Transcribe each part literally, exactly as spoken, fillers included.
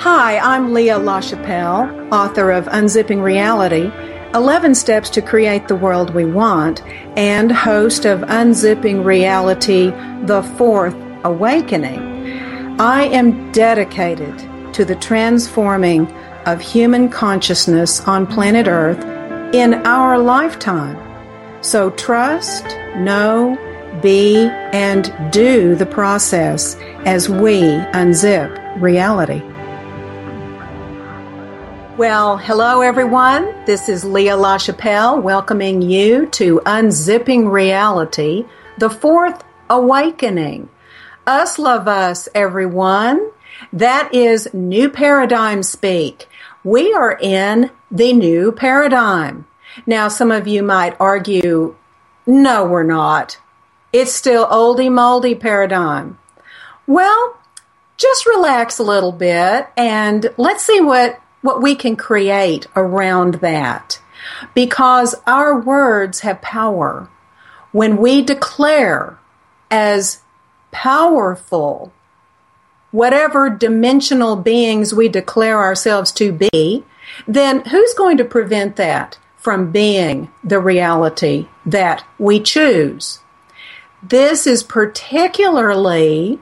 Hi, I'm Leah LaChapelle, author of Unzipping Reality, eleven Steps to Create the World We Want, and host of Unzipping Reality, The Fourth Awakening. I am dedicated to the transforming of human consciousness on planet Earth in our lifetime. So trust, know, be, and do the process as we unzip reality. Well, hello everyone. This is Leah LaChapelle welcoming you to Unzipping Reality, the Fourth Awakening. Us love us, everyone. That is new paradigm speak. We are in the new paradigm. Now, some of you might argue, no, we're not. It's still oldie moldy paradigm. Well, just relax a little bit and let's see what what we can create around that. Because our words have power. When we declare as powerful whatever dimensional beings we declare ourselves to be, then who's going to prevent that from being the reality that we choose? This is particularly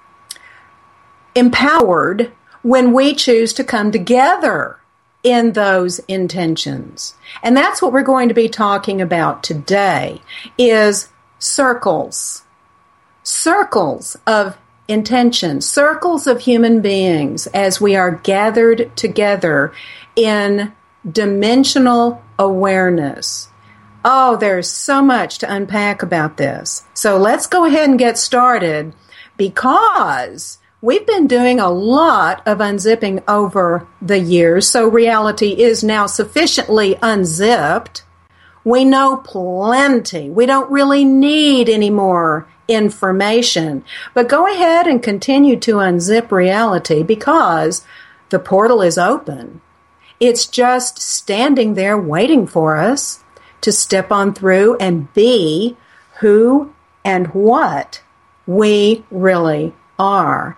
empowered when we choose to come together in those intentions. And that's what we're going to be talking about today, is circles. Circles of intention, circles of human beings as we are gathered together in dimensional awareness. Oh, there's so much to unpack about this. So let's go ahead and get started, because we've been doing a lot of unzipping over the years, so reality is now sufficiently unzipped. We know plenty. We don't really need any more information. But go ahead and continue to unzip reality, because the portal is open. It's just standing there waiting for us to step on through and be who and what we really are.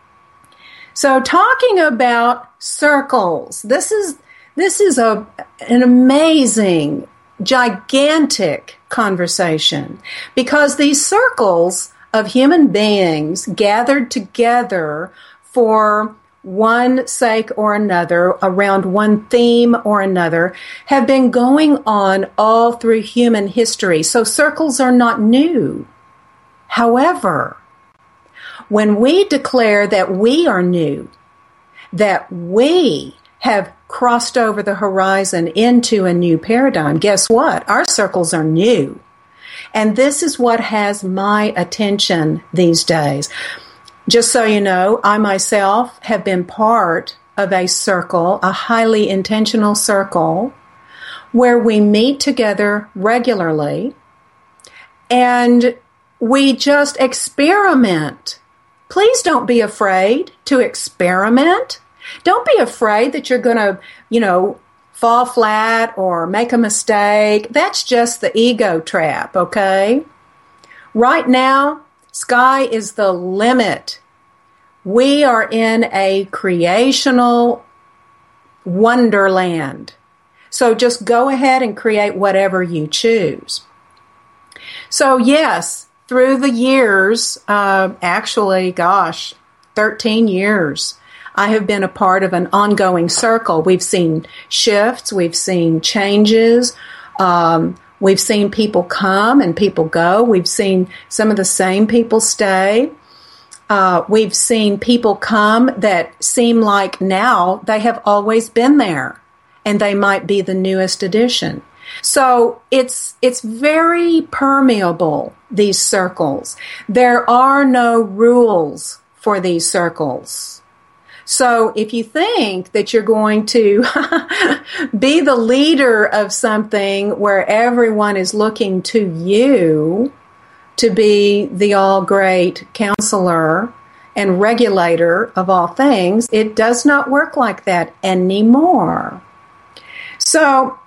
So talking about circles, this is this is a an amazing, gigantic conversation, because these circles of human beings gathered together for one sake or another, around one theme or another, have been going on all through human history. So circles are not new. However, when we declare that we are new, that we have crossed over the horizon into a new paradigm, guess what? Our circles are new. And this is what has my attention these days. Just so you know, I myself have been part of a circle, a highly intentional circle, where we meet together regularly and we just experiment. Please don't be afraid to experiment. Don't be afraid that you're going to, you know, fall flat or make a mistake. That's just the ego trap, okay? Right now, sky is the limit. We are in a creational wonderland. So just go ahead and create whatever you choose. So yes, through the years, uh, actually, gosh, thirteen years, I have been a part of an ongoing circle. We've seen shifts, we've seen changes, um, we've seen people come and people go. We've seen some of the same people stay. Uh, we've seen people come that seem like now they have always been there, and they might be the newest addition. So it's it's very permeable, these circles. There are no rules for these circles. So if you think that you're going to be the leader of something where everyone is looking to you to be the all-great counselor and regulator of all things, it does not work like that anymore. So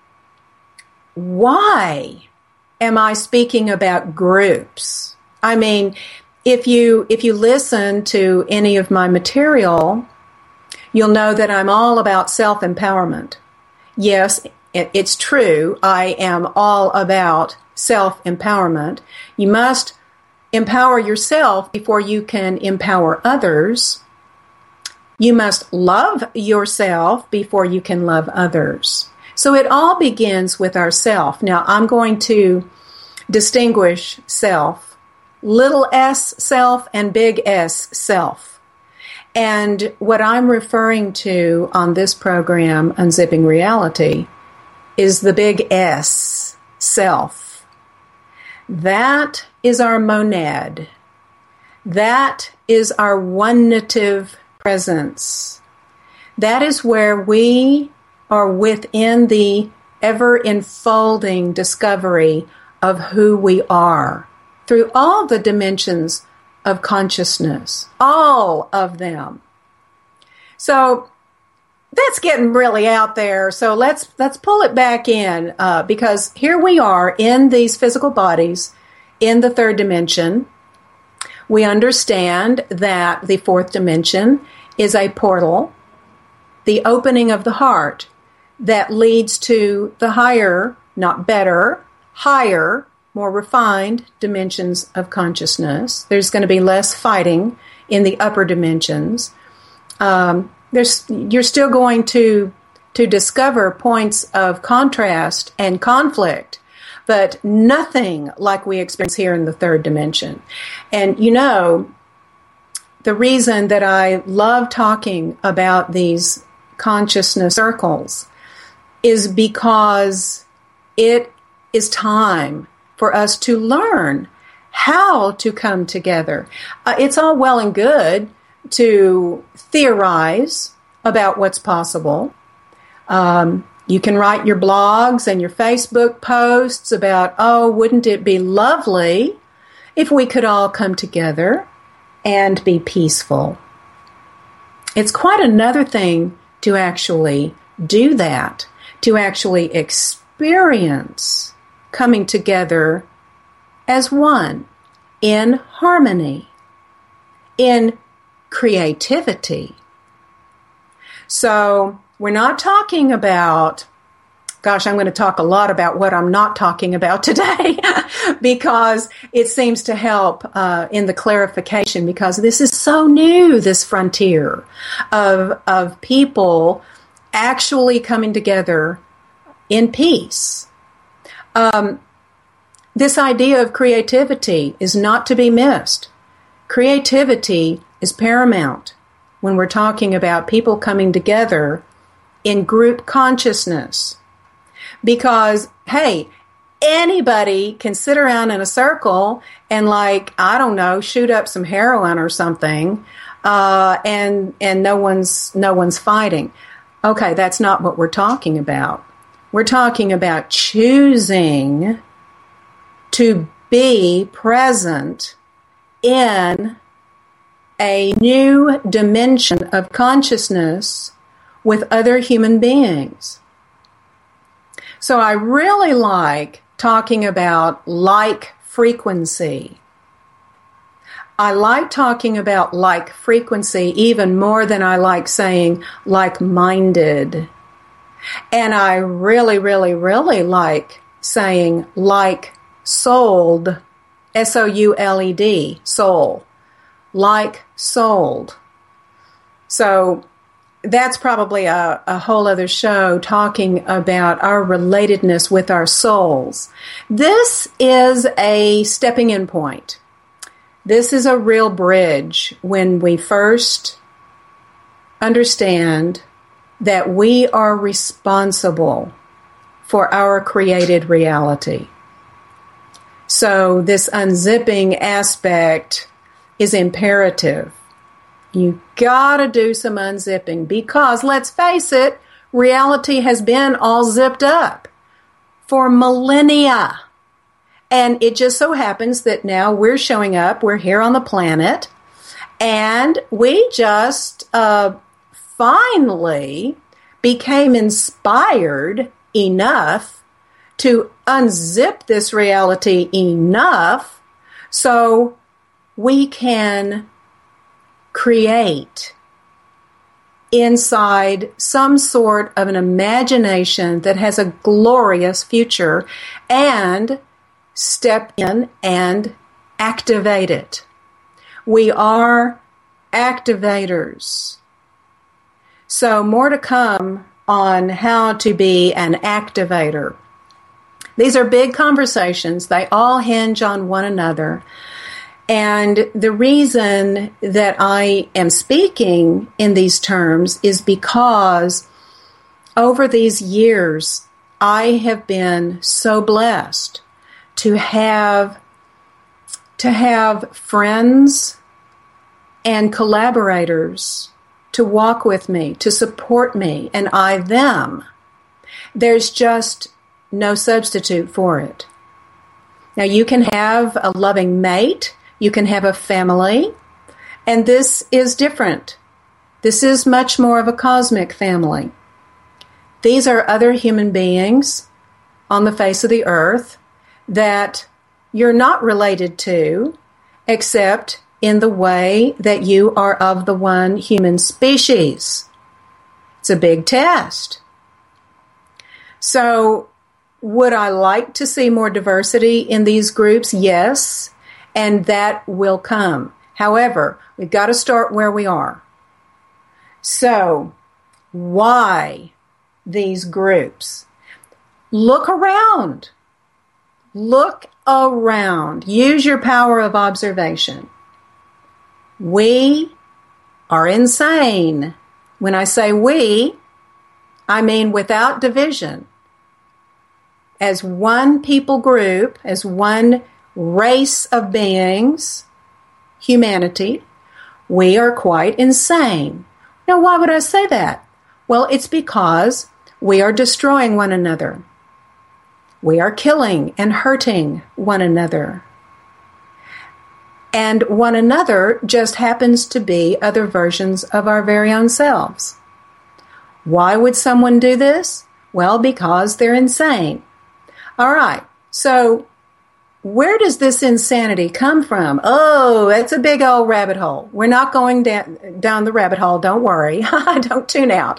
why am I speaking about groups? I mean, if you if you listen to any of my material, you'll know that I'm all about self-empowerment. Yes, it's true. I am all about self-empowerment. You must empower yourself before you can empower others. You must love yourself before you can love others. So it all begins with ourself. Now, I'm going to distinguish self, little s self and big S self. And what I'm referring to on this program, Unzipping Reality, is the big S, self. That is our monad. That is our one-native presence. That is where we are within the ever-enfolding discovery of who we are through all the dimensions of consciousness, all of them. So that's getting really out there. So let's let's pull it back in uh, because here we are in these physical bodies in the third dimension. We understand that the fourth dimension is a portal, the opening of the heart that leads to the higher, not better, higher, more refined dimensions of consciousness. There's going to be less fighting in the upper dimensions. Um, there's you're still going to to discover points of contrast and conflict, but nothing like we experience here in the third dimension. And you know, the reason that I love talking about these consciousness circles is because it is time for us to learn how to come together. Uh, it's all well and good to theorize about what's possible. Um, you can write your blogs and your Facebook posts about, oh, wouldn't it be lovely if we could all come together and be peaceful. It's quite another thing to actually do that, to actually experience coming together as one, in harmony, in creativity. So we're not talking about, gosh, I'm going to talk a lot about what I'm not talking about today because it seems to help uh, in the clarification, because this is so new, this frontier of, of people actually coming together in peace. Um, this idea of creativity is not to be missed. Creativity is paramount when we're talking about people coming together in group consciousness. Because, hey, anybody can sit around in a circle and, like, I don't know, shoot up some heroin or something, uh, and and no one's no one's fighting. Okay, that's not what we're talking about. We're talking about choosing to be present in a new dimension of consciousness with other human beings. So I really like talking about like frequency. I like talking about like frequency even more than I like saying like-minded. And I really, really, really like saying like-souled, S O U L E D, soul, like-souled. So that's probably a, a whole other show talking about our relatedness with our souls. This is a stepping in point. This is a real bridge when we first understand that we are responsible for our created reality. So this unzipping aspect is imperative. You gotta do some unzipping because, let's face it, reality has been all zipped up for millennia. And it just so happens that now we're showing up, we're here on the planet, and we just uh, finally became inspired enough to unzip this reality enough so we can create inside some sort of an imagination that has a glorious future and step in and activate it. We are activators. So more to come on how to be an activator. These are big conversations. They all hinge on one another. And the reason that I am speaking in these terms is because over these years, I have been so blessed to have to have friends and collaborators to walk with me, to support me, and I them. There's just no substitute for it. Now, you can have a loving mate, you can have a family, and this is different. This is much more of a cosmic family. These are other human beings on the face of the earth that you're not related to, except in the way that you are of the one human species. It's a big test. So, would I like to see more diversity in these groups? Yes, and that will come. However, we've got to start where we are. So, why these groups? Look around. Look around. Use your power of observation. We are insane. When I say we, I mean without division. As one people group, as one race of beings, humanity, we are quite insane. Now, why would I say that? Well, it's because we are destroying one another. We are killing and hurting one another. And one another just happens to be other versions of our very own selves. Why would someone do this? Well, because they're insane. All right, so where does this insanity come from? Oh, that's a big old rabbit hole. We're not going down, down the rabbit hole, don't worry. Don't tune out.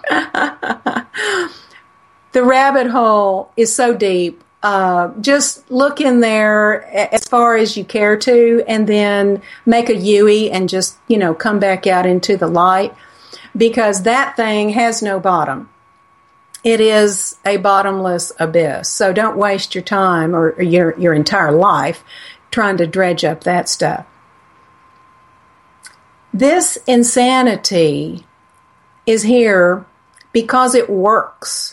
The rabbit hole is so deep. Uh, just look in there as far as you care to, and then make a U-ey and just, you know, come back out into the light, because that thing has no bottom. It is a bottomless abyss. So don't waste your time or, or your, your entire life trying to dredge up that stuff. This insanity is here because it works.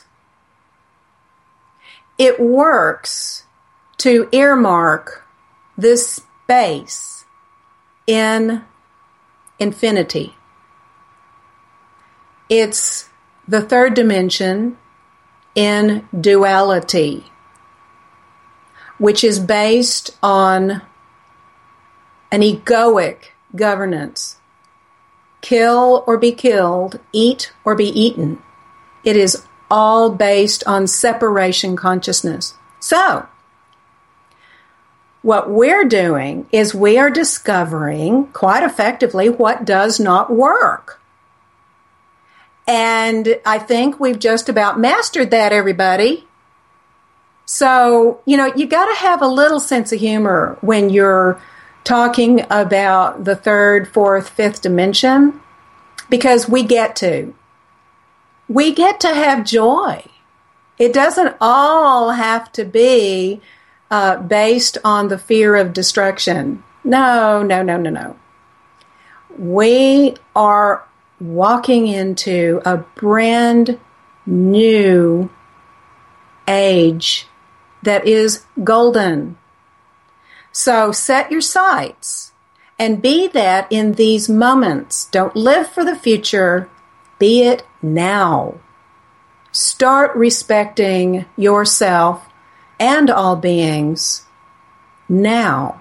It works to earmark this space in infinity. It's the third dimension in duality, which is based on an egoic governance. Kill or be killed, eat or be eaten. It is all based on separation consciousness. So, what we're doing is we are discovering quite effectively what does not work. And I think we've just about mastered that, everybody. So, you know, you got to have a little sense of humor when you're talking about the third, fourth, fifth dimension, because we get to. We get to have joy. It doesn't all have to be uh, based on the fear of destruction. No, no, no, no, no. We are walking into a brand new age that is golden. So set your sights and be that in these moments. Don't live for the future. Be it now. Start respecting yourself and all beings now.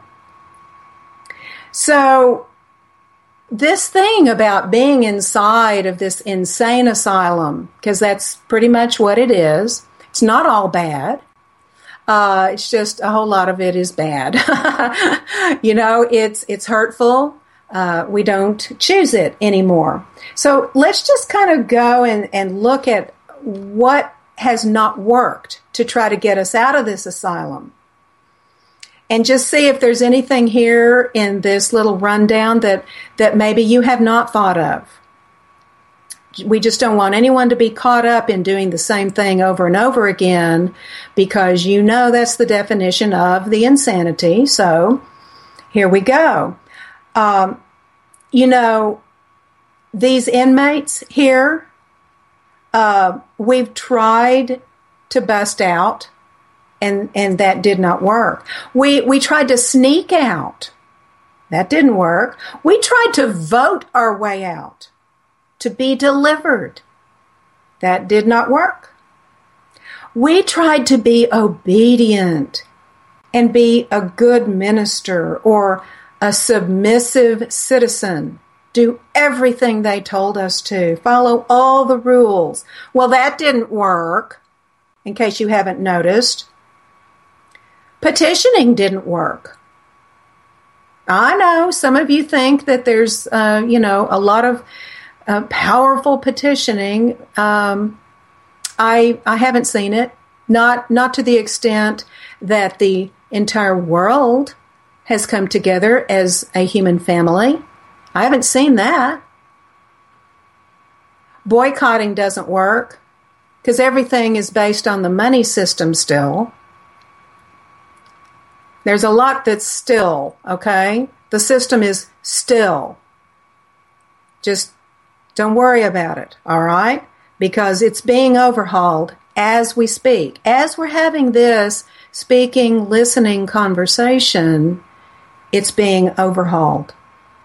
So, this thing about being inside of this insane asylum, because that's pretty much what it is, it's not all bad. Uh, it's just a whole lot of it is bad. You know, it's it's hurtful. Uh, we don't choose it anymore. So let's just kind of go and, and look at what has not worked to try to get us out of this asylum. And just see if there's anything here in this little rundown that, that maybe you have not thought of. We just don't want anyone to be caught up in doing the same thing over and over again, because you know that's the definition of the insanity. So here we go. Um, you know, these inmates here, uh, we've tried to bust out, and, and that did not work. We, we tried to sneak out. That didn't work. We tried to vote our way out, to be delivered. That did not work. We tried to be obedient and be a good minister or a submissive citizen, do everything they told us to, follow all the rules. Well, that didn't work, in case you haven't noticed. Petitioning didn't work. I know some of you think that there's, uh, you know, a lot of uh, powerful petitioning. Um, I I haven't seen it, not not to the extent that the entire world has come together as a human family. I haven't seen that. Boycotting doesn't work because everything is based on the money system still. There's a lot that's still, okay? The system is still. Just don't worry about it, all right? Because it's being overhauled as we speak. As we're having this speaking, listening conversation, it's being overhauled.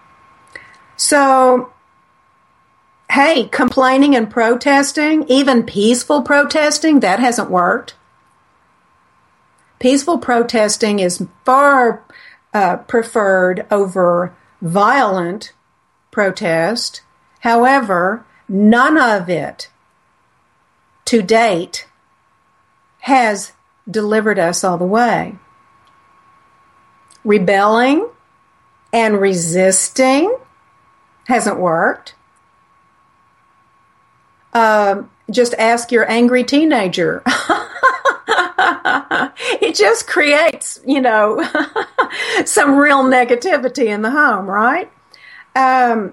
So, hey, complaining and protesting, even peaceful protesting, that hasn't worked. Peaceful protesting is far uh, preferred over violent protest. However, none of it to date has delivered us all the way. Rebelling and resisting hasn't worked. Uh, just ask your angry teenager. It just creates, you know, some real negativity in the home, right? Um,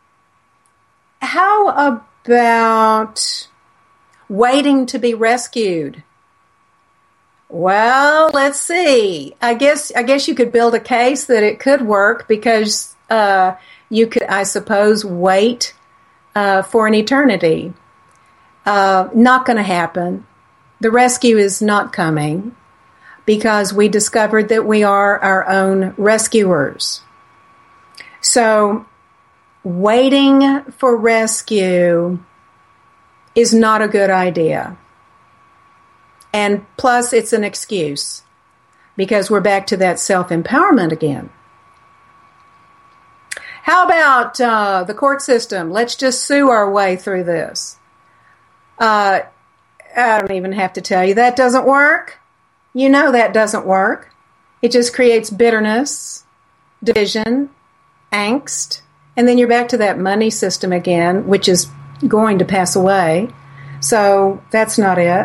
how about waiting to be rescued? Well, let's see. I guess I guess you could build a case that it could work because uh, you could, I suppose, wait uh, for an eternity. Uh, not going to happen. The rescue is not coming because we discovered that we are our own rescuers. So waiting for rescue is not a good idea. And plus, it's an excuse because we're back to that self-empowerment again. How about uh, the court system? Let's just sue our way through this. Uh, I don't even have to tell you that doesn't work. You know that doesn't work. It just creates bitterness, division, angst, and then you're back to that money system again, which is going to pass away. So that's not it.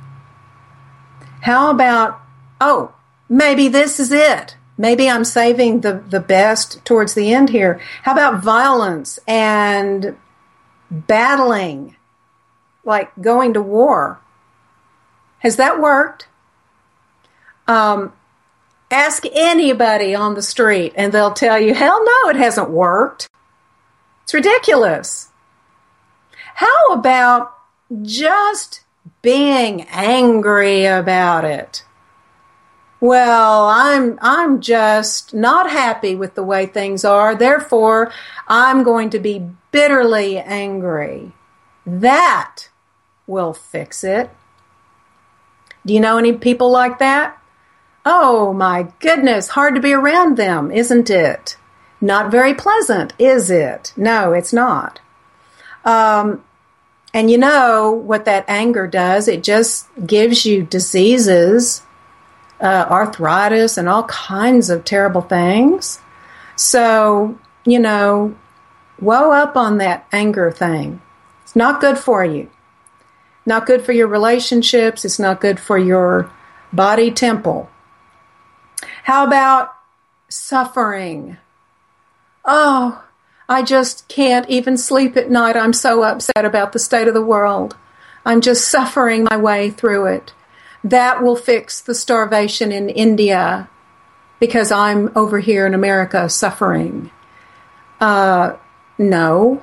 How about, oh, maybe this is it. Maybe I'm saving the, the best towards the end here. How about violence and battling, like going to war? Has that worked? Um, ask anybody on the street and they'll tell you, hell no, it hasn't worked. It's ridiculous. How about just being angry about it? Well, I'm I'm just not happy with the way things are, therefore I'm going to be bitterly angry. That will fix it. Do you know any people like that? Oh my goodness, hard to be around them, isn't it? Not very pleasant, is it? No, it's not. Um, and you know what that anger does? It just gives you diseases, uh, arthritis, and all kinds of terrible things. So you know, woe up on that anger thing. It's not good for you. Not good for your relationships. It's not good for your body temple. How about suffering? Oh, I just can't even sleep at night. I'm so upset about the state of the world. I'm just suffering my way through it. That will fix the starvation in India because I'm over here in America suffering. Uh, no.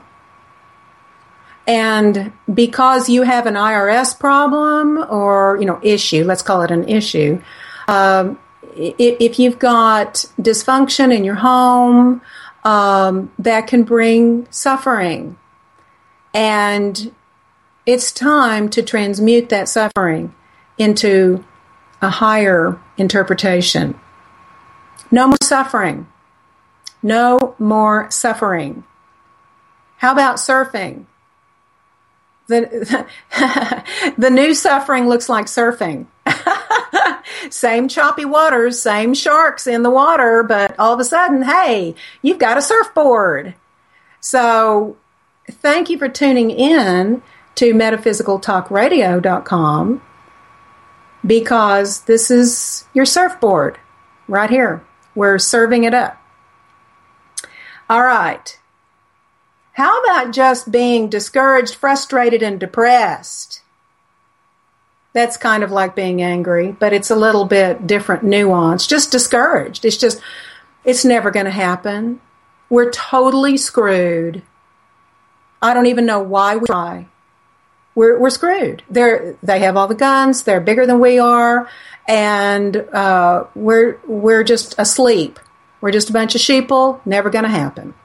And because you have an I R S problem or, you know, issue, let's call it an issue, um, if you've got dysfunction in your home, um, that can bring suffering. And it's time to transmute that suffering into a higher interpretation. No more suffering. No more suffering. How about surfing? The, the new suffering looks like surfing. Same choppy waters, same sharks in the water, but all of a sudden, hey, you've got a surfboard. So thank you for tuning in to metaphysical talk radio dot com, because this is your surfboard right here. We're serving it up. All right. How about just being discouraged, frustrated, and depressed? That's kind of like being angry, but it's a little bit different nuance. Just discouraged. It's just, it's never going to happen. We're totally screwed. I don't even know why we try. We're we're screwed. They're they have all the guns. They're bigger than we are, and uh, we're we're just asleep. We're just a bunch of sheeple. Never going to happen.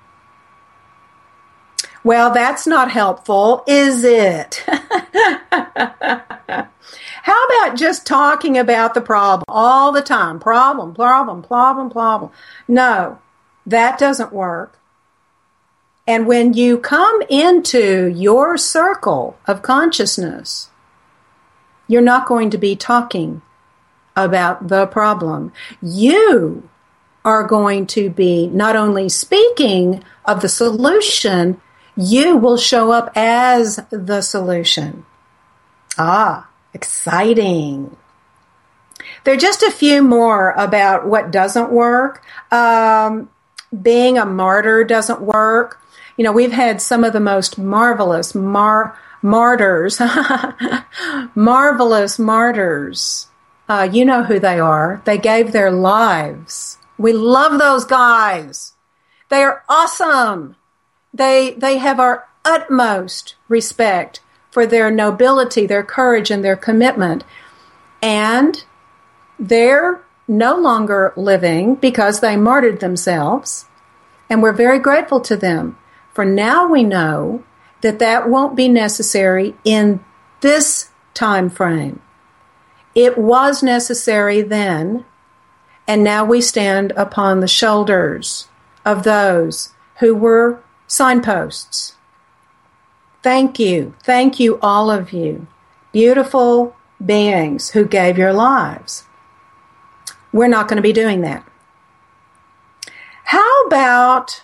Well, that's not helpful, is it? How about just talking about the problem all the time? Problem, problem, problem, problem. No, that doesn't work. And when you come into your circle of consciousness, you're not going to be talking about the problem. You are going to be not only speaking of the solution, you will show up as the solution. Ah, exciting. There are just a few more about what doesn't work. Um, being a martyr doesn't work. You know, we've had some of the most marvelous mar- martyrs, marvelous martyrs. Uh, you know who they are. They gave their lives. We love those guys. They are awesome. They they have our utmost respect for their nobility, their courage, and their commitment. And they're no longer living because they martyred themselves. And we're very grateful to them. For now we know that that won't be necessary in this time frame. It was necessary then, and now we stand upon the shoulders of those who were signposts. Thank you. Thank you, all of you. Beautiful beings who gave your lives. We're not going to be doing that. How about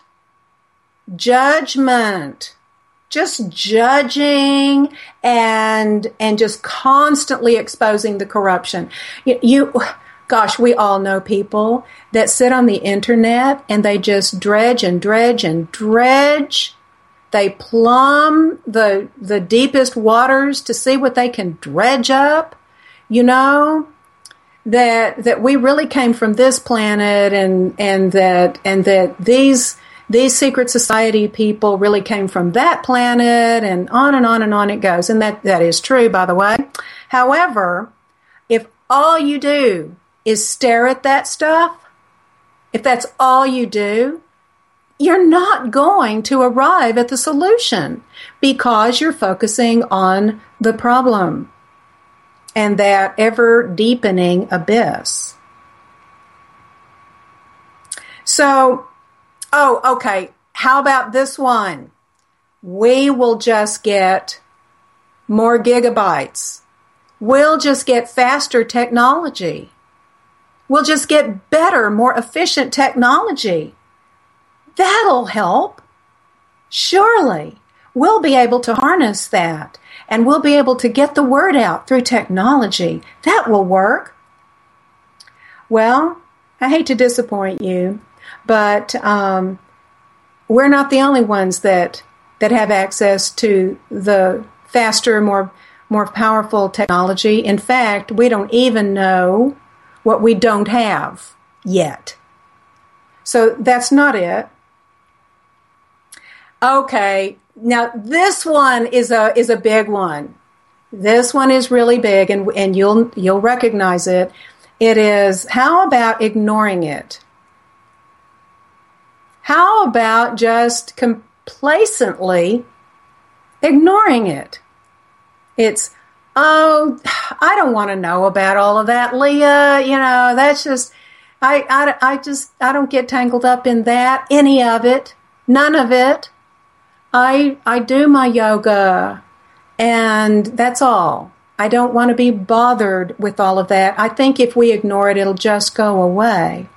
judgment? Just judging and and just constantly exposing the corruption. You, you Gosh, we all know people that sit on the internet and they just dredge and dredge and dredge. They plumb the the deepest waters to see what they can dredge up. You know, that that we really came from this planet, and and that and that these these secret society people really came from that planet, and on and on and on it goes. And that, that is true, by the way. However, if all you do is stare at that stuff, if that's all you do, you're not going to arrive at the solution because you're focusing on the problem and that ever-deepening abyss. So, oh, okay, how about this one? We will just get more gigabytes. We'll just get faster technology. We'll just get better, more efficient technology. that'll help. Surely we'll be able to harness that, and we'll be able to get the word out through technology. That will work. Well, I hate to disappoint you, but um, we're not the only ones that that have access to the faster, more more powerful technology. In fact, we don't even know what we don't have yet. So that's not it. Okay, now this one is a is a big one. This one is really big, and and you'll you'll recognize it. It is, how about ignoring it? How about just complacently ignoring it? It's, oh, I don't want to know about all of that, Leah. You know, that's just, I, I, I just, I don't get tangled up in that, any of it, none of it. I, I do my yoga, and that's all. I don't want to be bothered with all of that. I think if we ignore it, it'll just go away.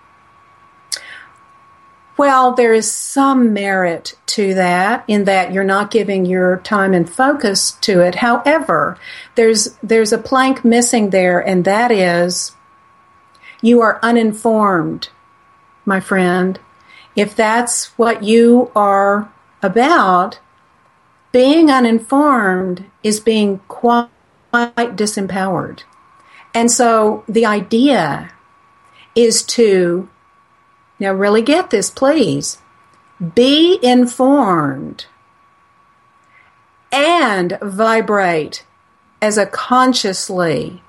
Well, there is some merit to that, in that you're not giving your time and focus to it. However, there's there's a plank missing there, and that is you are uninformed, my friend. If that's what you are about, being uninformed is being quite quite disempowered. And so the idea is to, now really get this, please, be informed and vibrate as a consciously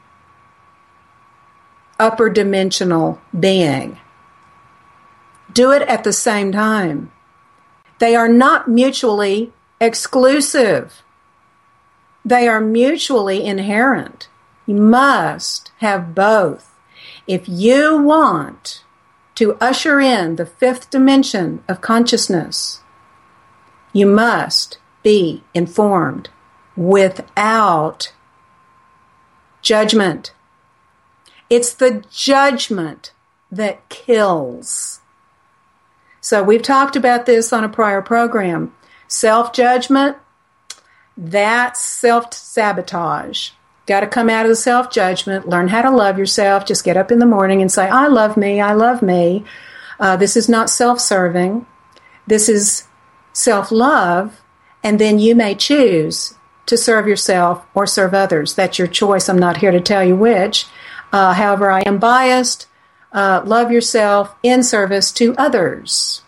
upper dimensional being. Do it at the same time. They are not mutually exclusive. They are mutually inherent. You must have both. If you want to usher in the fifth dimension of consciousness, you must be informed without judgment. It's the judgment that kills. So we've talked about this on a prior program. Self-judgment, that's self-sabotage. Got to come out of the self-judgment, learn how to love yourself. Just get up in the morning and say, I love me, I love me. Uh, this is not self-serving. This is self-love. And then you may choose to serve yourself or serve others. That's your choice. I'm not here to tell you which. Uh, however, I am biased. Uh, love yourself in service to others.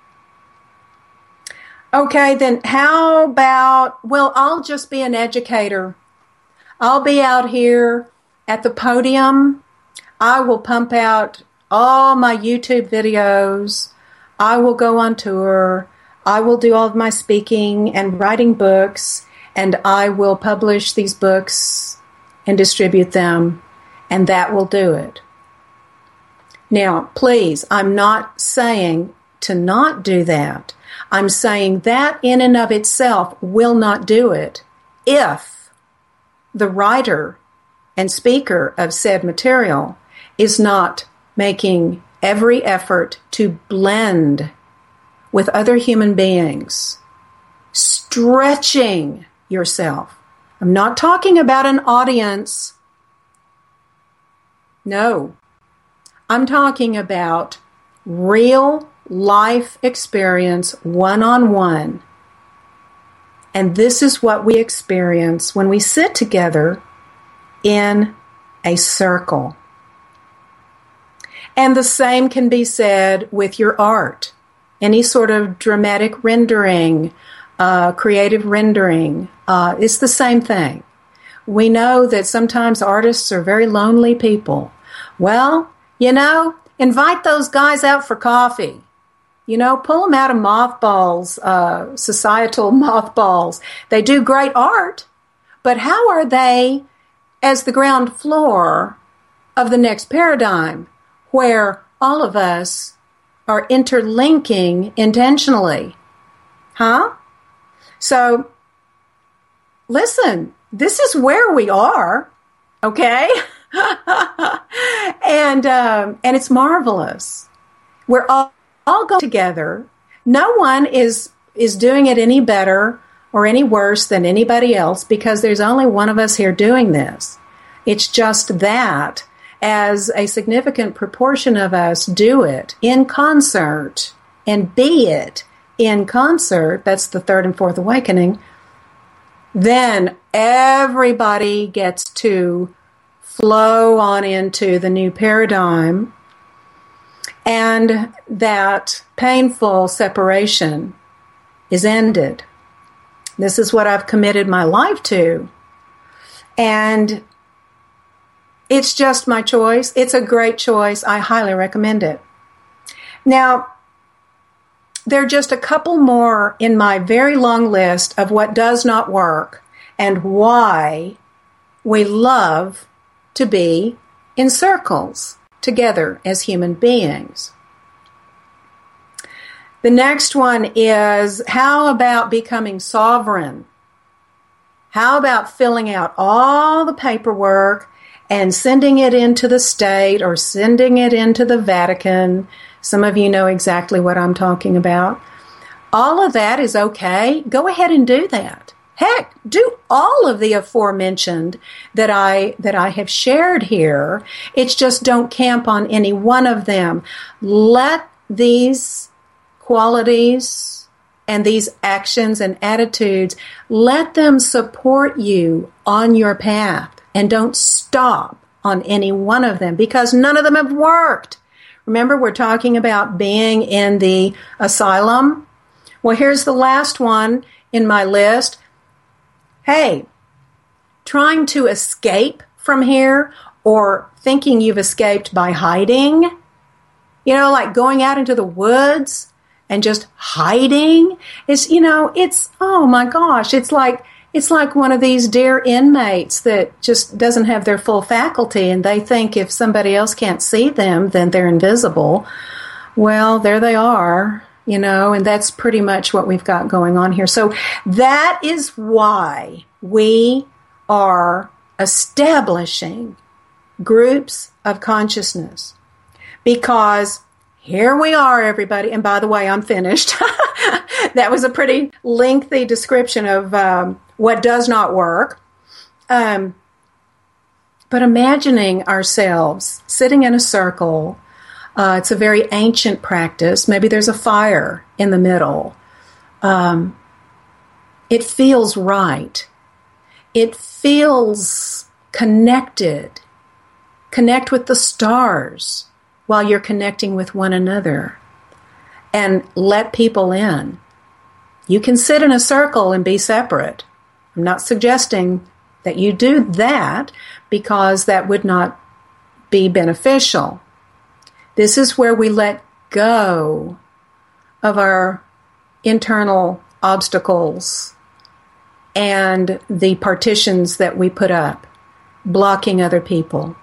Okay, then how about, well, I'll just be an educator. I'll be out here at the podium. I will pump out all my YouTube videos. I will go on tour. I will do all of my speaking and writing books, and I will publish these books and distribute them, and that will do it. Now, please, I'm not saying to not do that. I'm saying that in and of itself will not do it if the writer and speaker of said material is not making every effort to blend with other human beings, stretching yourself. I'm not talking about an audience. No. I'm talking about real life experience, one-on-one. And this is what we experience when we sit together in a circle. And the same can be said with your art. Any sort of dramatic rendering, uh, creative rendering, uh, it's the same thing. We know that sometimes artists are very lonely people. Well, you know, invite those guys out for coffee. You know, pull them out of mothballs, uh, societal mothballs. They do great art, but how are they as the ground floor of the next paradigm where all of us are interlinking intentionally? Huh? So, listen, this is where we are, okay? and um, and it's marvelous. We're all all go together. No one is is doing it any better or any worse than anybody else because there's only one of us here doing this. It's just that as a significant proportion of us do it in concert and be it in concert, that's the third and fourth awakening, then everybody gets to flow on into the new paradigm, and that painful separation is ended. This is what I've committed my life to. And it's just my choice. It's a great choice. I highly recommend it. Now, there are just a couple more in my very long list of what does not work and why we love to be in circles together as human beings. The next one is, how about becoming sovereign? How about filling out all the paperwork and sending it into the state or sending it into the Vatican? Some of you know exactly what I'm talking about. All of that is okay. Go ahead and do that. Heck, do all of the aforementioned that I that I have shared here. It's just don't camp on any one of them. Let these qualities and these actions and attitudes, let them support you on your path, and don't stop on any one of them because none of them have worked. Remember, we're talking about being in the asylum. Well, here's the last one in my list. Hey, trying to escape from here or thinking you've escaped by hiding, you know, like going out into the woods and just hiding is, you know, it's, oh my gosh, it's like, it's like one of these dear inmates that just doesn't have their full faculty and they think if somebody else can't see them, then they're invisible. Well, there they are, you know, and that's pretty much what we've got going on here. So that is why we are establishing groups of consciousness, because here we are, everybody. And by the way, I'm finished. That was a pretty lengthy description of um, what does not work. Um, but imagining ourselves sitting in a circle, uh, it's a very ancient practice. Maybe there's a fire in the middle. Um, it feels right. It feels connected. Connect with the stars while you're connecting with one another, and let people in. You can sit in a circle and be separate. I'm not suggesting that you do that because that would not be beneficial. This is where we let go of our internal obstacles and the partitions that we put up, blocking other people.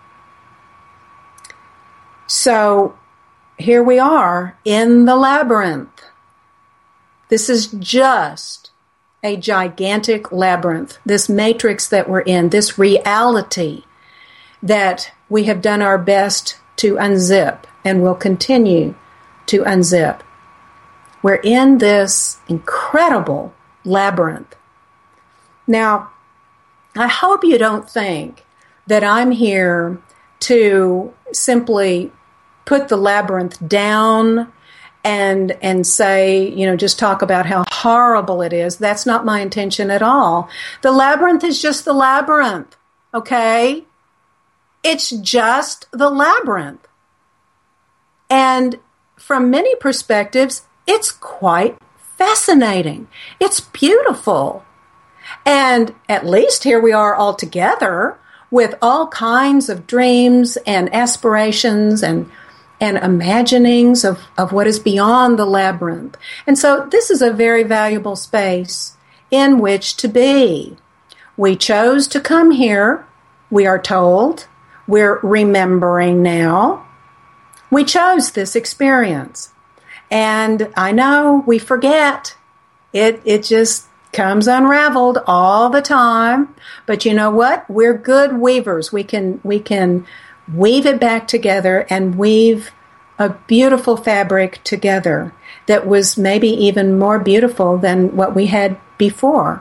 So here we are in the labyrinth. This is just a gigantic labyrinth, this matrix that we're in, this reality that we have done our best to unzip and will continue to unzip. We're in this incredible labyrinth. Now, I hope you don't think that I'm here to simply put the labyrinth down and and say, you know, just talk about how horrible it is. That's not my intention at all. The labyrinth is just the labyrinth, okay? It's just the labyrinth. And from many perspectives, it's quite fascinating. It's beautiful. And at least here we are all together with all kinds of dreams and aspirations and and imaginings of, of what is beyond the labyrinth. And so this is a very valuable space in which to be. We chose to come here, we are told. We're remembering now. We chose this experience. And I know we forget. It it just comes unraveled all the time. But you know what? We're good weavers. We can we can weave it back together and weave a beautiful fabric together that was maybe even more beautiful than what we had before.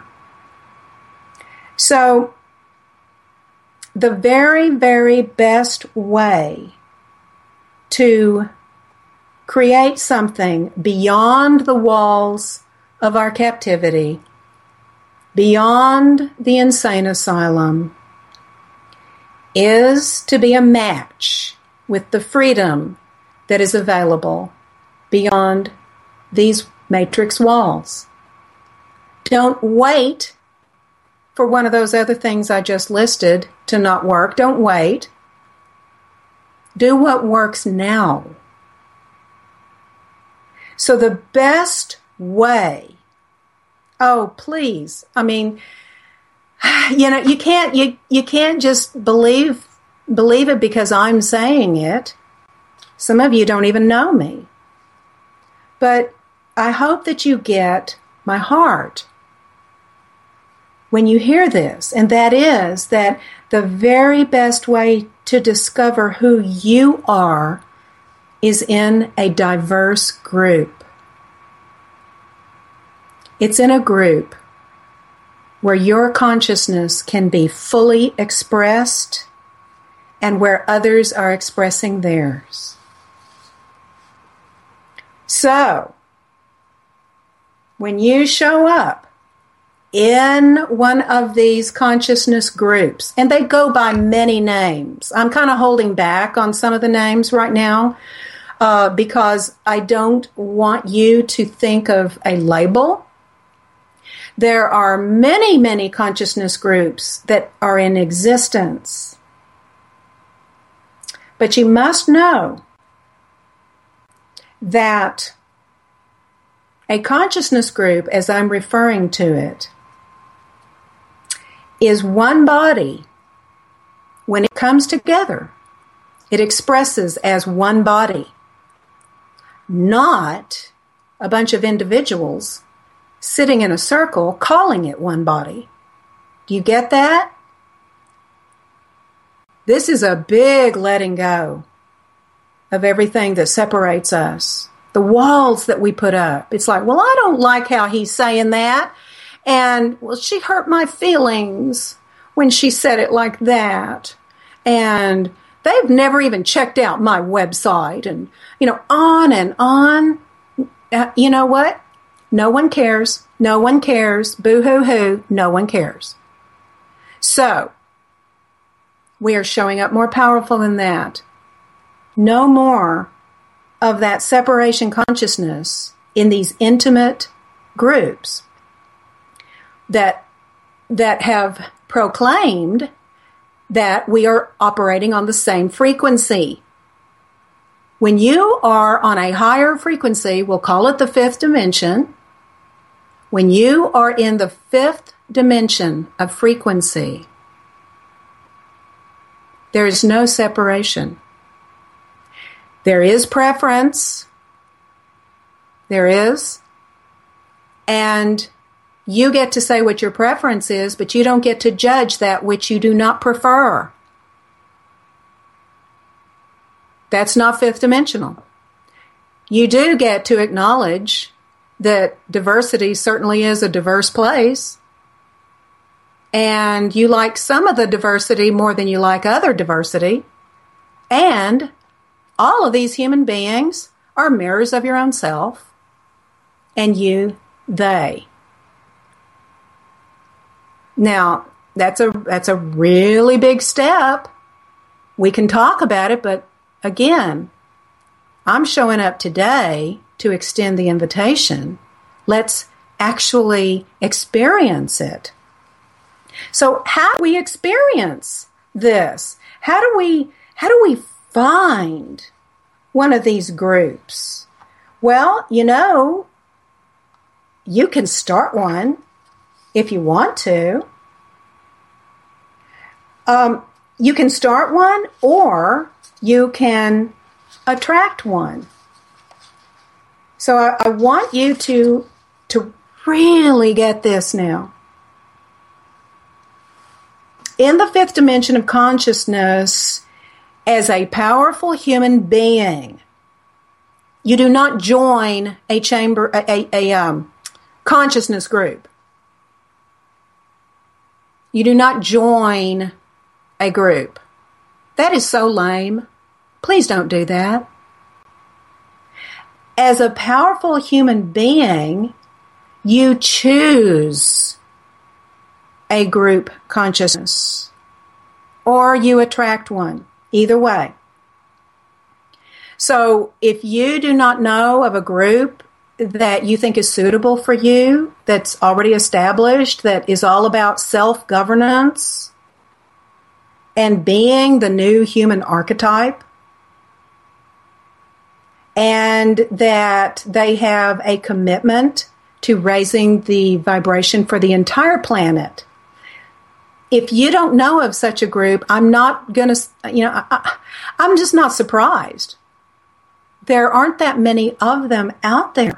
So, the very, very best way to create something beyond the walls of our captivity, beyond the insane asylum, is to be a match with the freedom that is available beyond these matrix walls. Don't wait for one of those other things I just listed to not work. Don't wait. Do what works now. So the best way, oh, please, I mean, you know, you can't, you, you can't just believe, believe it because I'm saying it. Some of you don't even know me. But I hope that you get my heart when you hear this, and that is that the very best way to discover who you are is in a diverse group. It's in a group where your consciousness can be fully expressed and where others are expressing theirs. So, when you show up in one of these consciousness groups, and they go by many names. I'm kind of holding back on some of the names right now uh, because I don't want you to think of a label. There are many, many consciousness groups that are in existence. But you must know that a consciousness group, as I'm referring to it, is one body. When it comes together, it expresses as one body, not a bunch of individuals sitting in a circle calling it one body. Do you get that? This is a big letting go of everything that separates us. The walls that we put up. It's like, well, I don't like how he's saying that. And, well, she hurt my feelings when she said it like that. And they've never even checked out my website. And, you know, on and on. Uh, you know what? No one cares. No one cares. Boo-hoo-hoo. No one cares. So, we are showing up more powerful than that. No more of that separation consciousness in these intimate groups that that have proclaimed that we are operating on the same frequency. When you are on a higher frequency, we'll call it the fifth dimension. When you are in the fifth dimension of frequency, there is no separation. There is preference. There is. And you get to say what your preference is, but you don't get to judge that which you do not prefer. That's not fifth dimensional. You do get to acknowledge that diversity certainly is a diverse place. And you like some of the diversity more than you like other diversity. And all of these human beings are mirrors of your own self. And you, they. Now, that's a that's a really big step. We can talk about it, but again, I'm showing up today to extend the invitation. Let's actually experience it. So how do we experience this? How do we how do we find one of these groups? Well, you know, you can start one if you want to. Um, you can start one, or you can attract one. So I, I want you to to really get this now. In the fifth dimension of consciousness, as a powerful human being, You do not join a chamber, a, a, a um, consciousness group. You do not join a group. That is so lame. Please don't do that. As a powerful human being, you choose a group consciousness, or you attract one. Either way. So if you do not know of a group that you think is suitable for you, that's already established, that is all about self-governance and being the new human archetype, and that they have a commitment to raising the vibration for the entire planet. If you don't know of such a group, I'm not going to, you know, I, I'm just not surprised. There aren't that many of them out there.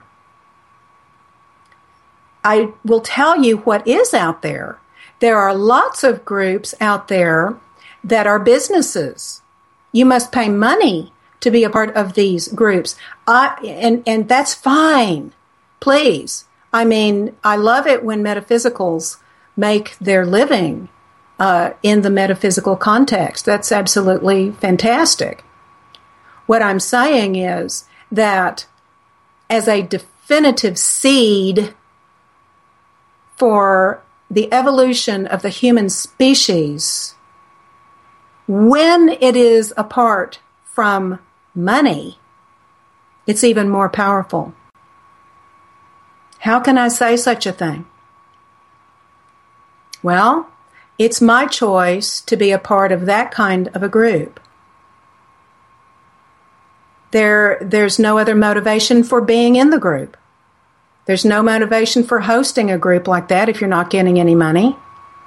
I will tell you what is out there. There are lots of groups out there that are businesses. You must pay money to be a part of these groups. I, and, and that's fine. Please. I mean, I love it when metaphysicals make their living uh, in the metaphysical context. That's absolutely fantastic. What I'm saying is that as a definitive seed for the evolution of the human species, when it is apart from money, it's even more powerful. How can I say such a thing? Well, it's my choice to be a part of that kind of a group. There, there's no other motivation for being in the group. There's no motivation for hosting a group like that if you're not getting any money.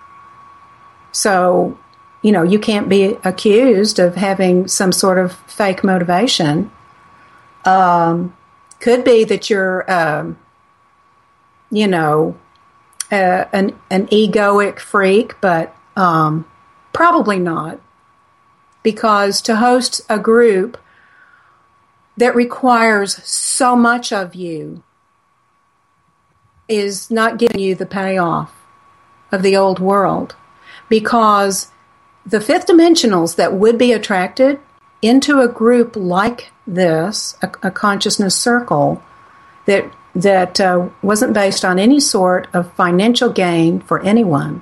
So, you know, you can't be accused of having some sort of fake motivation. Um, could be that you're, um, you know, uh, an, an egoic freak, but um, probably not. Because to host a group that requires so much of you is not giving you the payoff of the old world. Because the fifth dimensionals that would be attracted into a group like this, a, a consciousness circle, that that uh, wasn't based on any sort of financial gain for anyone,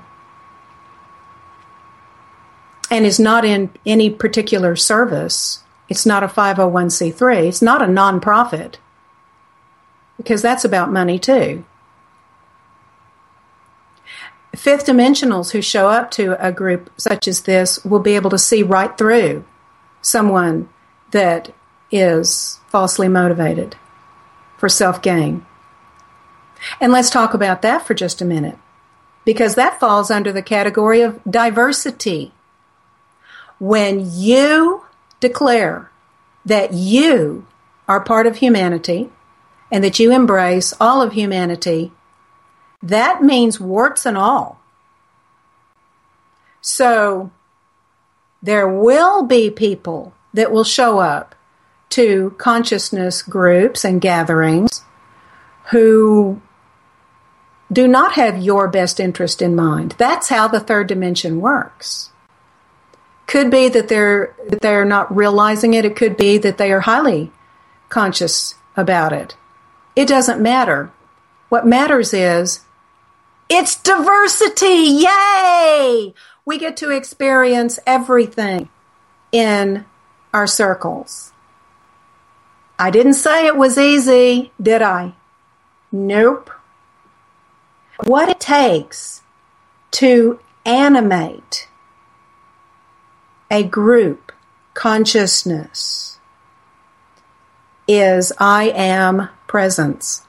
and is not in any particular service. It's not a five oh one c three. It's not a nonprofit, because that's about money too. Fifth dimensionals who show up to a group such as this will be able to see right through someone that is falsely motivated for self-gain. And let's talk about that for just a minute, because that falls under the category of diversity. When you declare that you are part of humanity and that you embrace all of humanity, that means warts and all. So there will be people that will show up to consciousness groups and gatherings who do not have your best interest in mind. That's how the third dimension works. Could be that they're that they're not realizing it. It could be that they are highly conscious about it. It doesn't matter. What matters is it's diversity. Yay! We get to experience everything in our circles. I didn't say it was easy, did I? Nope. What it takes to animate a group consciousness is I am presence.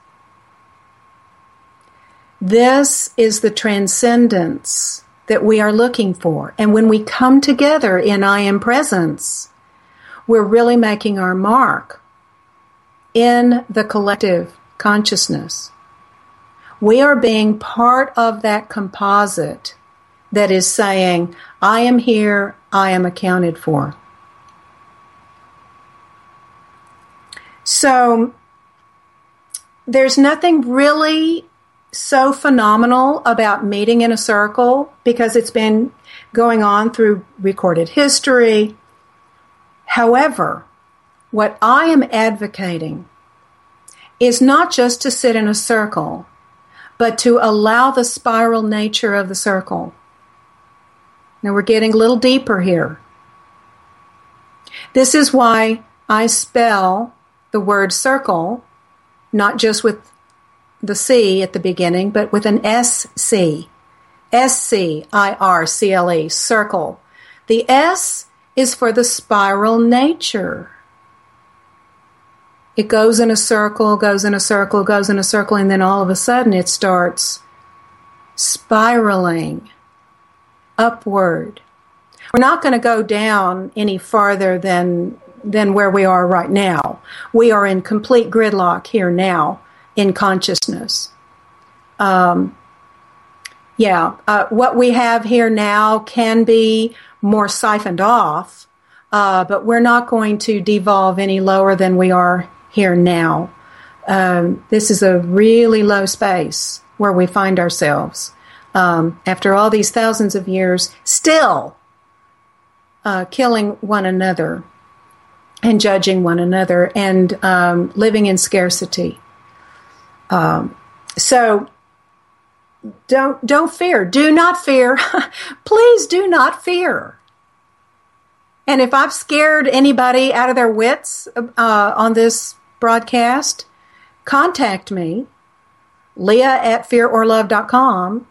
This is the transcendence that we are looking for. And when we come together in I am presence, we're really making our mark in the collective consciousness. We are being part of that composite that is saying, I am here, I am accounted for. So there's nothing really so phenomenal about meeting in a circle because it's been going on through recorded history. However, what I am advocating is not just to sit in a circle, but to allow the spiral nature of the circle. Now we're getting a little deeper here. This is why I spell the word circle, not just with the C at the beginning, but with an S C. S C I R C L E, circle. The S is for the spiral nature. It goes in a circle, goes in a circle, goes in a circle, and then all of a sudden it starts spiraling upward. We're not going to go down any farther than than where we are right now. We are in complete gridlock here now in consciousness. Um, yeah, uh, what we have here now can be more siphoned off, uh, but we're not going to devolve any lower than we are here now. Um, this is a really low space where we find ourselves. Um, after all these thousands of years, still uh, killing one another and judging one another and um, living in scarcity. Um, so don't don't fear. Do not fear. Please do not fear. And if I've scared anybody out of their wits uh, on this broadcast, contact me, Leah at fear or love dot com,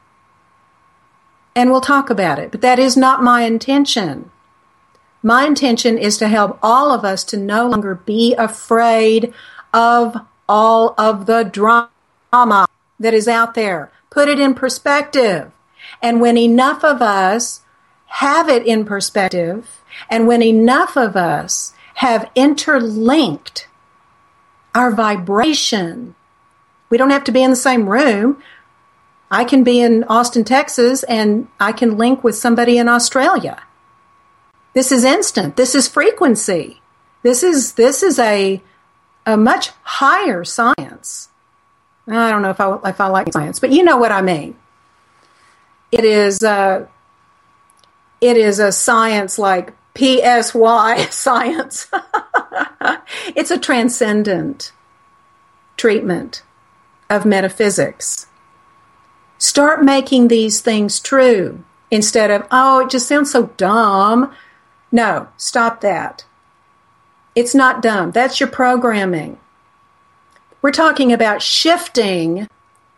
and we'll talk about it. But that is not my intention. My intention is to help all of us to no longer be afraid of all of the drama that is out there. Put it in perspective. And when enough of us have it in perspective, and when enough of us have interlinked our vibration, we don't have to be in the same room. I can be in Austin, Texas, and I can link with somebody in Australia. This is instant. This is frequency. This is this is a a much higher science. I don't know if I if I like science, but you know what I mean. It is uh, it is a science like P S Y science. It's a transcendent treatment of metaphysics. Start making these things true instead of, oh, it just sounds so dumb. No, stop that. It's not dumb. That's your programming. We're talking about shifting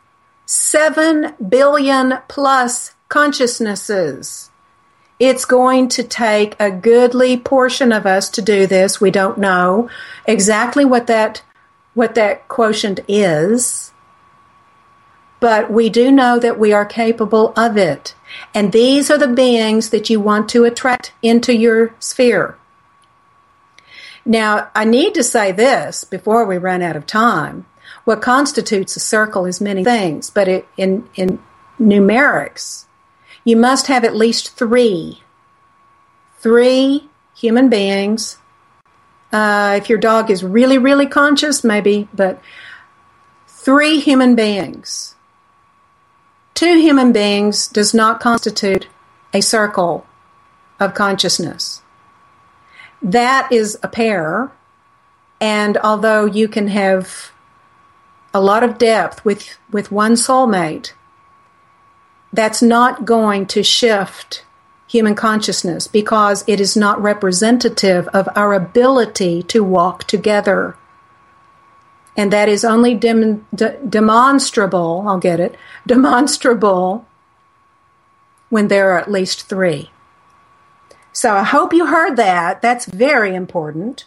seven billion plus consciousnesses. It's going to take a goodly portion of us to do this. We don't know exactly what that what that quotient is, but we do know that we are capable of it. And these are the beings that you want to attract into your sphere. Now, I need to say this before we run out of time. What constitutes a circle is many things, but it, in, in numerics, you must have at least three. Three human beings. Uh, if your dog is really, really conscious, maybe, but three human beings. Two human beings does not constitute a circle of consciousness. That is a pair, and although you can have a lot of depth with, with one soulmate, that's not going to shift human consciousness because it is not representative of our ability to walk together. And that is only dem- de- demonstrable, I'll get it, demonstrable when there are at least three. So I hope you heard that. That's very important.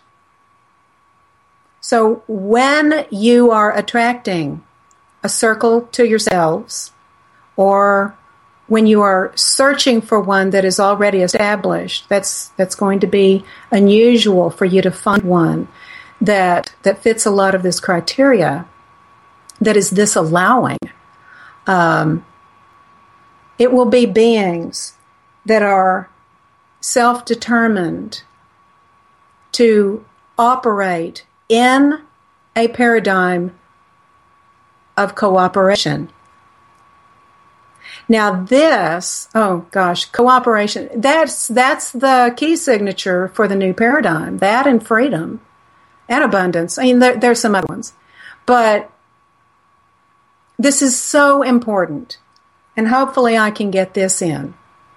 So when you are attracting a circle to yourselves, or when you are searching for one that is already established, that's that's going to be unusual for you to find one that that fits a lot of this criteria, that is this allowing. Um, it will be beings that are self-determined to operate in a paradigm of cooperation. Now this, oh gosh, cooperation, that's that's the key signature for the new paradigm. That and freedom and abundance. I mean, there, there's some other ones. But this is so important. And hopefully I can get this in.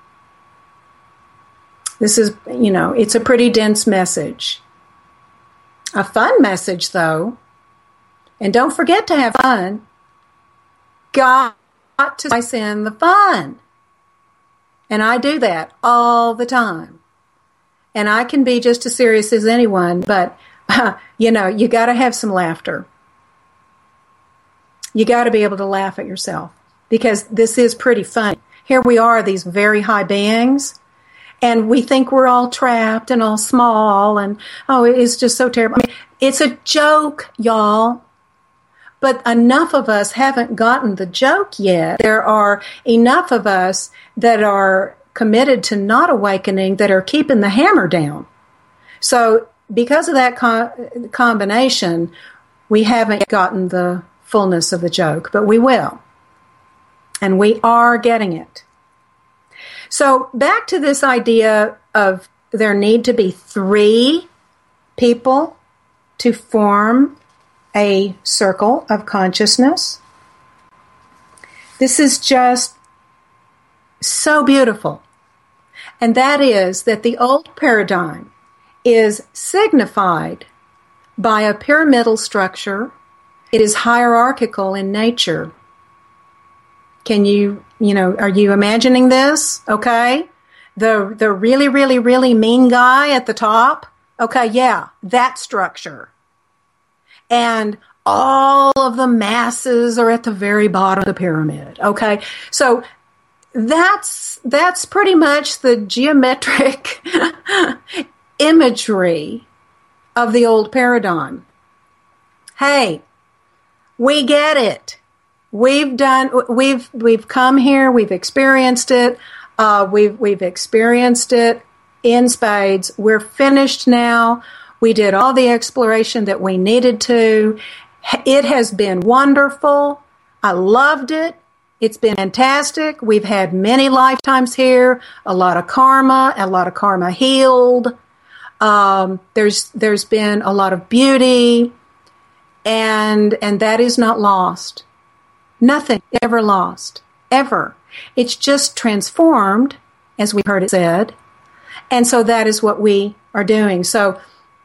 This is, you know, it's a pretty dense message. A fun message, though. And don't forget to have fun. Got to slice in the fun. And I do that all the time. And I can be just as serious as anyone, but, uh, you know, you got to have some laughter. You got to be able to laugh at yourself because this is pretty funny. Here we are, these very high beings, and we think we're all trapped and all small, and, oh, it's just so terrible. I mean, it's a joke, y'all. But enough of us haven't gotten the joke yet. There are enough of us that are committed to not awakening that are keeping the hammer down. So because of that co- combination, we haven't gotten the fullness of the joke, but we will. And we are getting it. So back to this idea of there need to be three people to form a circle of consciousness. This is just so beautiful. And that is that the old paradigm is signified by a pyramidal structure. It is hierarchical in nature. Can you, you know, are you imagining this? Okay. The, the really, really, really mean guy at the top. Okay. Yeah. That structure. And all of the masses are at the very bottom of the pyramid. Okay. So that's, that's pretty much the geometric imagery of the old paradigm. Hey, we get it. We've done, we've, we've come here, we've experienced it, uh, we've, we've experienced it in spades. We're finished now. We did all the exploration that we needed to. It has been wonderful. I loved it. It's been fantastic. We've had many lifetimes here, a lot of karma, a lot of karma healed. Um, there's, there's been a lot of beauty, and, and that is not lost. Nothing ever lost, ever. It's just transformed, as we heard it said. And so that is what we are doing. So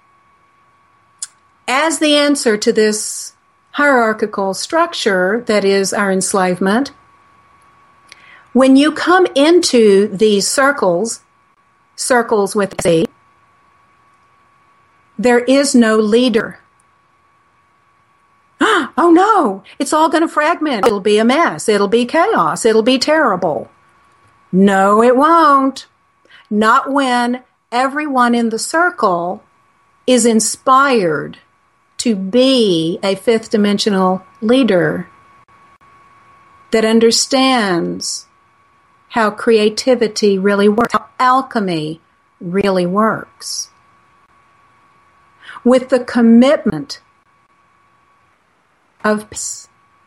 as the answer to this hierarchical structure that is our enslavement, when you come into these circles, circles with a C, there is no leader. Oh no, it's all going to fragment. It'll be a mess. It'll be chaos. It'll be terrible. No, it won't. Not when everyone in the circle is inspired to be a fifth dimensional leader that understands how creativity really works, how alchemy really works. With the commitment of peace.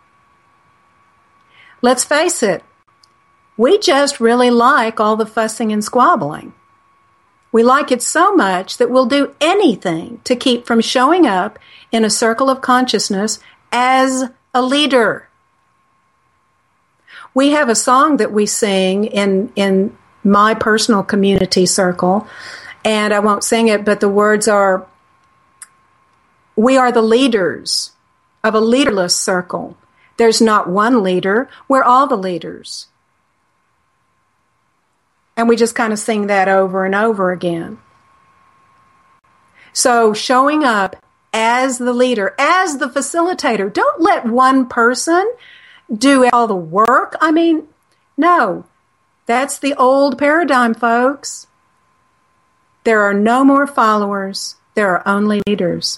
Let's face it, we just really like all the fussing and squabbling. We like it so much that we'll do anything to keep from showing up in a circle of consciousness as a leader. We have a song that we sing in, in my personal community circle, and I won't sing it, but the words are, we are the leaders of a leaderless circle. There's not one leader, we're all the leaders. And we just kind of sing that over and over again. So showing up as the leader, as the facilitator, don't let one person do all the work. I mean, no, that's the old paradigm, folks. There are no more followers. There are only leaders.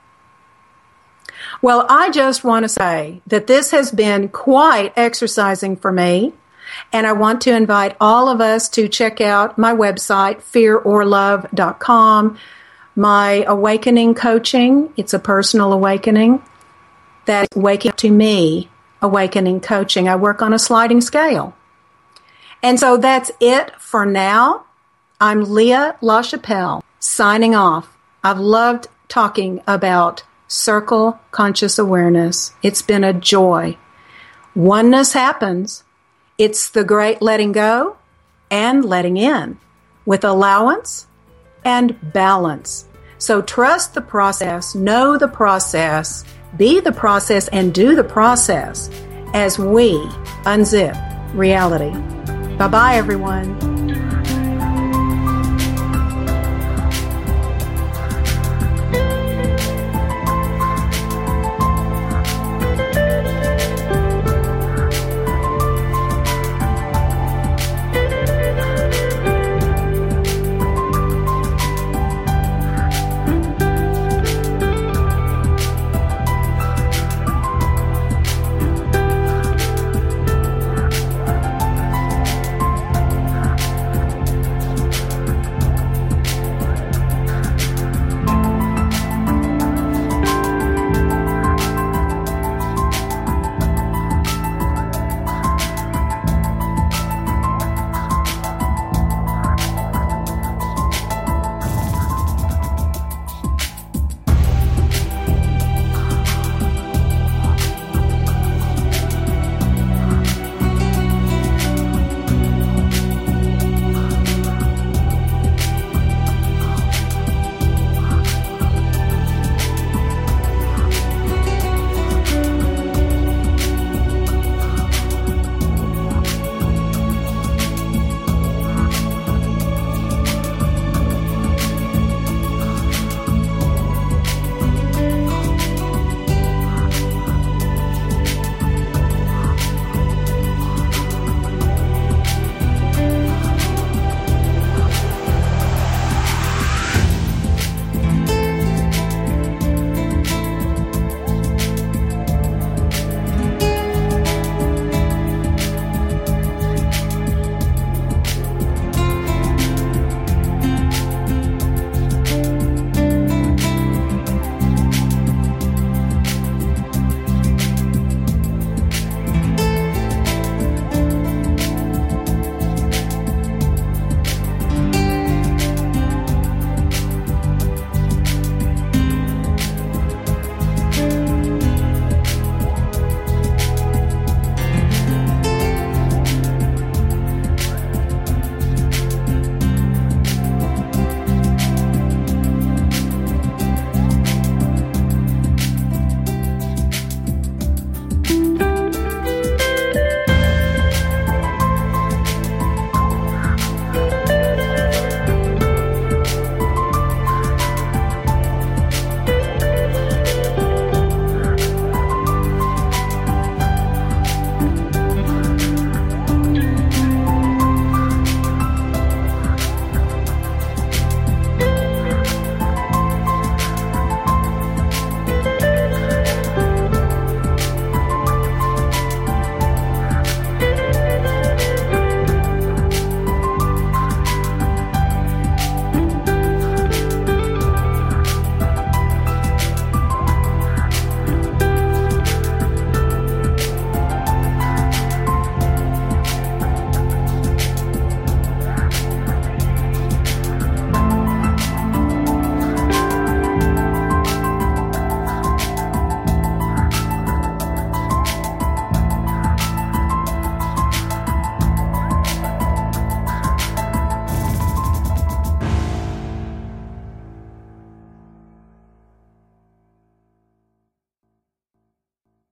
Well, I just want to say that this has been quite exercising for me, and I want to invite all of us to check out my website, fear or love dot com, My awakening coaching, it's a personal awakening. That waking up to me, awakening coaching. I work on a sliding scale. And so that's it for now. I'm Leah LaChapelle, signing off. I've loved talking about circle conscious awareness. It's been a joy. Oneness happens. It's the great letting go and letting in with allowance and balance. So trust the process, know the process, be the process, and do the process as we unzip reality. Bye-bye, everyone.